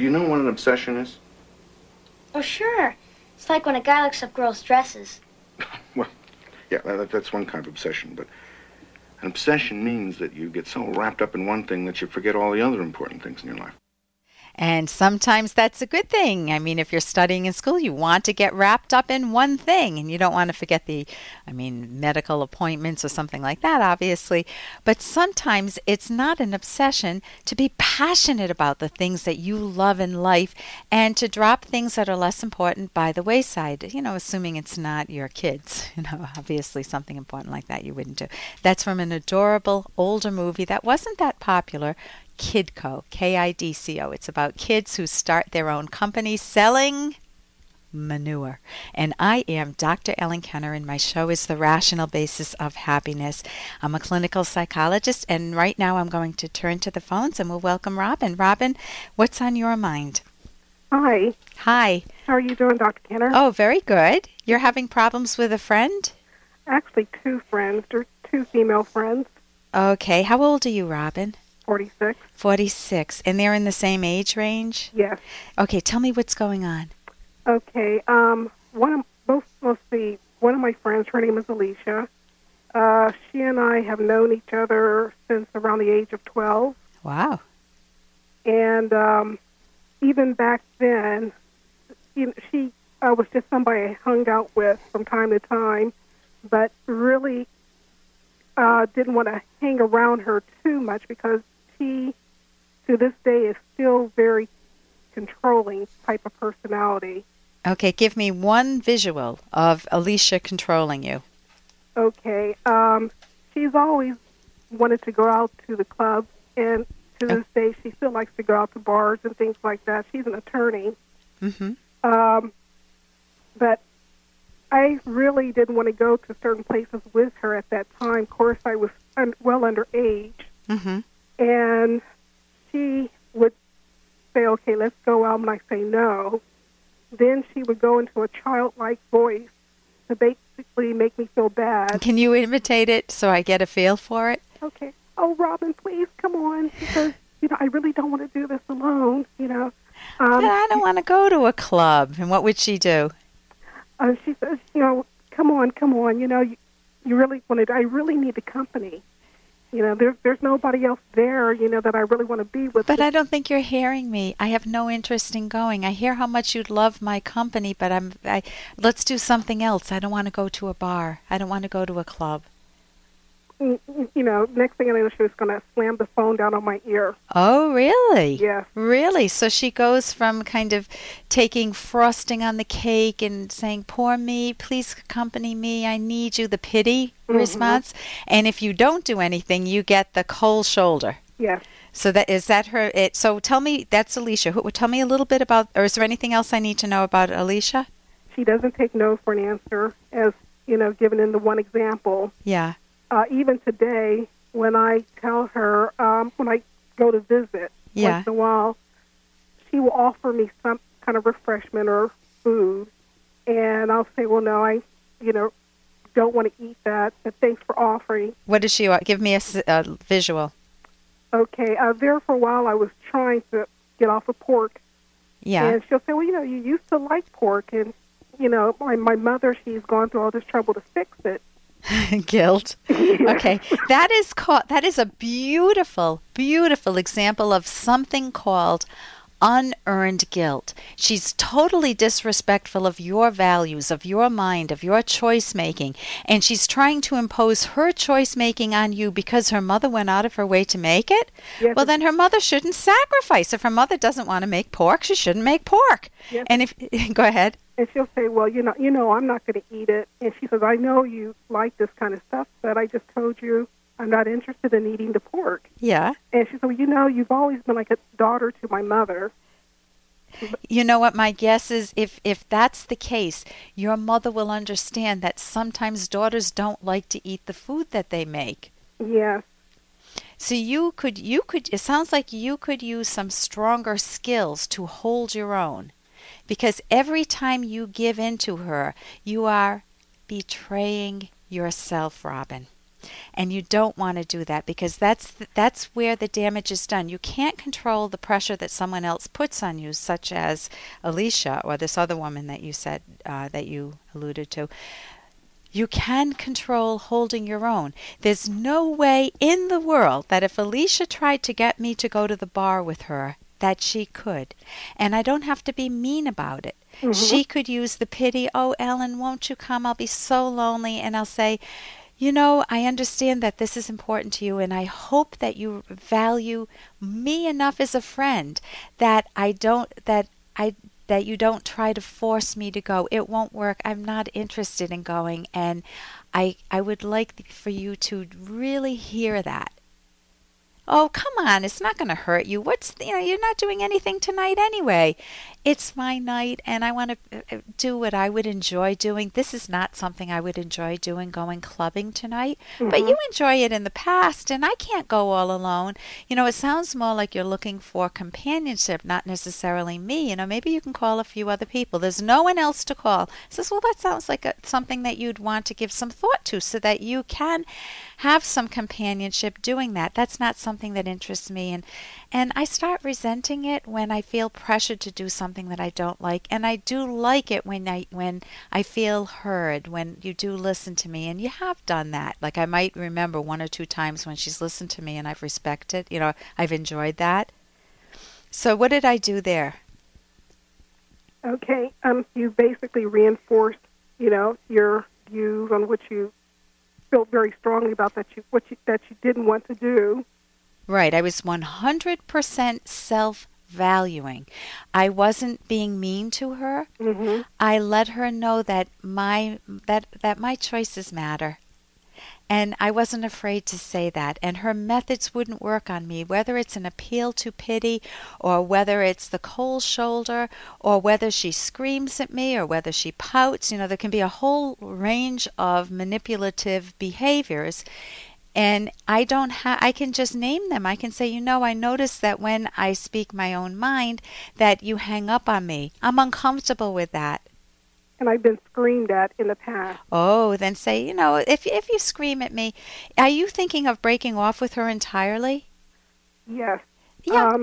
Do you know what an obsession is? Oh, sure. It's like when a guy looks up girls' dresses. Well, yeah, that's one kind of obsession, but an obsession means that you get so wrapped up in one thing that you forget all the other important things in your life. And sometimes that's a good thing. I mean, if you're studying in school, you want to get wrapped up in one thing and you don't want to forget medical appointments or something like that, obviously. But sometimes it's not an obsession to be passionate about the things that you love in life and to drop things that are less important by the wayside, assuming it's not your kids. Obviously something important like that you wouldn't do. That's from an adorable older movie that wasn't that popular, Kidco, Kidco. It's about kids who start their own company selling manure. And I am Dr. Ellen Kenner, and my show is The Rational Basis of Happiness. I'm a clinical psychologist, and right now I'm going to turn to the phones, and we'll welcome Robin. Robin, what's on your mind? Hi. Hi. How are you doing, Dr. Kenner? Oh, very good. You're having problems with a friend? Actually, two friends. They're two female friends. Okay. How old are you, Robin? 46. 46. And they're in the same age range? Yes. Okay, tell me what's going on. Okay. One of my friends, her name is Alicia. She and I have known each other since around the age of 12. Wow. And even back then, she was just somebody I hung out with from time to time, but really didn't want to hang around her too much because she, to this day, is still very controlling type of personality. Okay, give me one visual of Alicia controlling you. Okay, she's always wanted to go out to the club, and to this day, she still likes to go out to bars and things like that. She's an attorney. Mm-hmm. But I really didn't want to go to certain places with her at that time. Of course, I was well underage. Mm-hmm. And she would say, okay, let's go out, and I say no. Then she would go into a childlike voice to basically make me feel bad. Can you imitate it so I get a feel for it? Okay. Oh, Robin, please, come on. Because, I really don't want to do this alone, But I don't want to go to a club. And what would she do? She says, come on, you really want to, I really need the company. There's nobody else there, that I really want to be with. But I don't think you're hearing me. I have no interest in going. I hear how much you'd love my company, but let's do something else. I don't want to go to a bar. I don't want to go to a club. Next thing I know, she was going to slam the phone down on my ear. Oh, really? Yeah. Really? So she goes from kind of taking frosting on the cake and saying, poor me, please accompany me, I need you, the pity response. And if you don't do anything, you get the cold shoulder. Yes. So is that her? So tell me, that's Alicia. Tell me a little bit about, or is there anything else I need to know about Alicia? She doesn't take no for an answer, as, given in the one example. Yeah. Even today, when I tell her, when I go to visit once in a while, she will offer me some kind of refreshment or food, and I'll say, well, no, I, don't want to eat that, but thanks for offering. What does she want? Give me a visual. Okay, there for a while I was trying to get off of pork. Yeah. And she'll say, well, you used to like pork, and, my mother, she's gone through all this trouble to fix it. Guilt. Okay. That is a beautiful, beautiful example of something called unearned guilt. She's totally disrespectful of your values, of your mind, of your choice making, and she's trying to impose her choice making on you because her mother went out of her way to make it. Yes. Well, then her mother shouldn't sacrifice. If her mother doesn't want to make pork, she shouldn't make pork. Yes. And if go ahead. And she'll say, well, I'm not going to eat it. And she says, I know you like this kind of stuff, but I just told you I'm not interested in eating the pork. Yeah. And she said, well, you've always been like a daughter to my mother. You know what my guess is? If that's the case, your mother will understand that sometimes daughters don't like to eat the food that they make. Yes. So you could, it sounds like you could use some stronger skills to hold your own. Because every time you give in to her, you are betraying yourself, Robin. And you don't want to do that because that's where the damage is done. You can't control the pressure that someone else puts on you, such as Alicia or this other woman that you said that you alluded to. You can control holding your own. There's no way in the world that if Alicia tried to get me to go to the bar with her, that she could. And I don't have to be mean about it. Mm-hmm. She could use the pity, oh, Ellen, won't you come? I'll be so lonely. And I'll say, you know, I understand that this is important to you, and I hope that you value me enough as a friend that you don't try to force me to go. It won't work. I'm not interested in going, and I would like for you to really hear that. Oh, come on, it's not going to hurt you. You're not doing anything tonight anyway. It's my night, and I want to do what I would enjoy doing. This is not something I would enjoy doing, going clubbing tonight. Mm-hmm. But you enjoy it in the past, and I can't go all alone. You know, it sounds more like you're looking for companionship, not necessarily me. You know, maybe you can call a few other people. There's no one else to call. Says, well, that sounds like something that you'd want to give some thought to so that you can have some companionship doing that. That's not something that interests me. And I start resenting it when I feel pressured to do something that I don't like. And I do like it when I feel heard, when you do listen to me. And you have done that. Like I might remember 1 or 2 times when she's listened to me and I've respected, I've enjoyed that. So what did I do there? Okay. You basically reinforced, your views on what you felt very strongly about that you didn't want to do. Right. I was 100% self-valuing. I wasn't being mean to her. Mm-hmm. I let her know that my choices matter. And I wasn't afraid to say that. And her methods wouldn't work on me, whether it's an appeal to pity or whether it's the cold shoulder or whether she screams at me or whether she pouts. There can be a whole range of manipulative behaviors. And I can just name them. I can say, I notice that when I speak my own mind that you hang up on me. I'm uncomfortable with that. And I've been screamed at in the past. Oh, then say, if you scream at me, are you thinking of breaking off with her entirely? Yes. Yeah.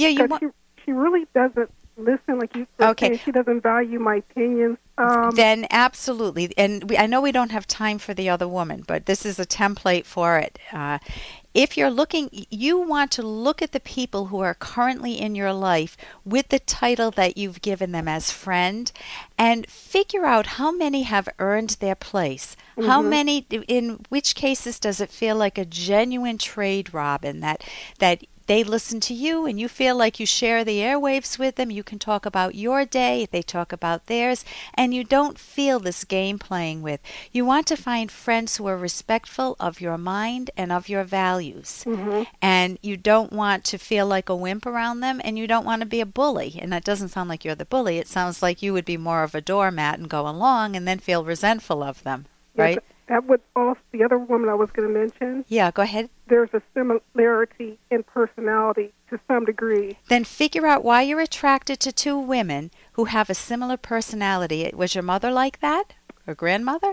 She really doesn't listen like you said. Okay. She doesn't value my opinions. Then absolutely. And I know we don't have time for the other woman, but this is a template for it. If you're looking, you want to look at the people who are currently in your life with the title that you've given them as friend and figure out how many have earned their place. Mm-hmm. How many, in which cases does it feel like a genuine trade, Robin, that they listen to you and you feel like you share the airwaves with them. You can talk about your day, they talk about theirs, and you don't feel this game playing with. You want to find friends who are respectful of your mind and of your values. Mm-hmm. And you don't want to feel like a wimp around them, and you don't want to be a bully. And that doesn't sound like you're the bully. It sounds like you would be more of a doormat and go along and then feel resentful of them, right? Yes, that would also, the other woman I was going to mention. Yeah, go ahead. There's a similarity in personality to some degree. Then figure out why you're attracted to 2 women who have a similar personality. Was your mother like that? Or grandmother?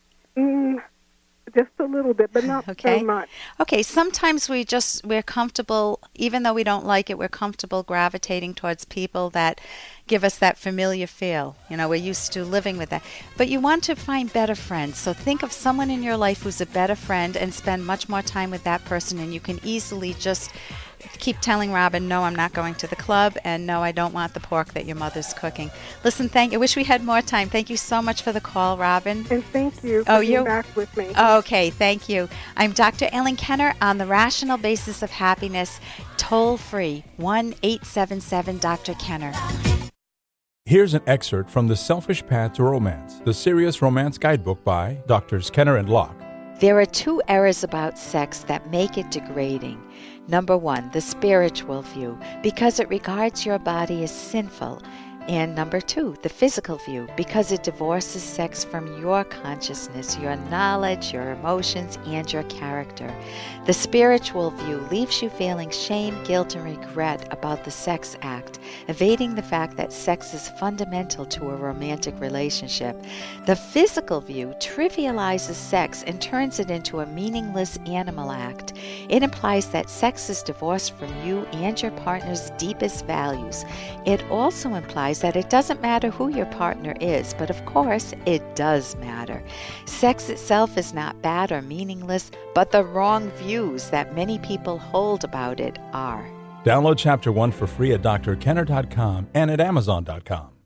Just a little bit, but not so much. Okay, sometimes we're comfortable, even though we don't like it, we're comfortable gravitating towards people that give us that familiar feel. We're used to living with that. But you want to find better friends. So think of someone in your life who's a better friend and spend much more time with that person, and you can easily just keep telling Robin, no, I'm not going to the club, and no, I don't want the pork that your mother's cooking. Listen, I wish we had more time. Thank you so much for the call, Robin. And thank you for being back with me. Okay, thank you. I'm Dr. Ellen Kenner on the Rational Basis of Happiness, toll free, 1-877-Dr. Kenner. Here's an excerpt from The Selfish Path to Romance, the Serious Romance Guidebook by Drs. Kenner and Locke. There are 2 errors about sex that make it degrading. Number 1, the spiritual view, because it regards your body as sinful And number 2, the physical view, because it divorces sex from your consciousness, your knowledge, your emotions, and your character. The spiritual view leaves you feeling shame, guilt, and regret about the sex act, evading the fact that sex is fundamental to a romantic relationship. The physical view trivializes sex and turns it into a meaningless animal act. It implies that sex is divorced from you and your partner's deepest values. It also implies that it doesn't matter who your partner is, but of course it does matter. Sex itself is not bad or meaningless, but the wrong views that many people hold about it are. Download Chapter 1 for free at drkenner.com and at amazon.com.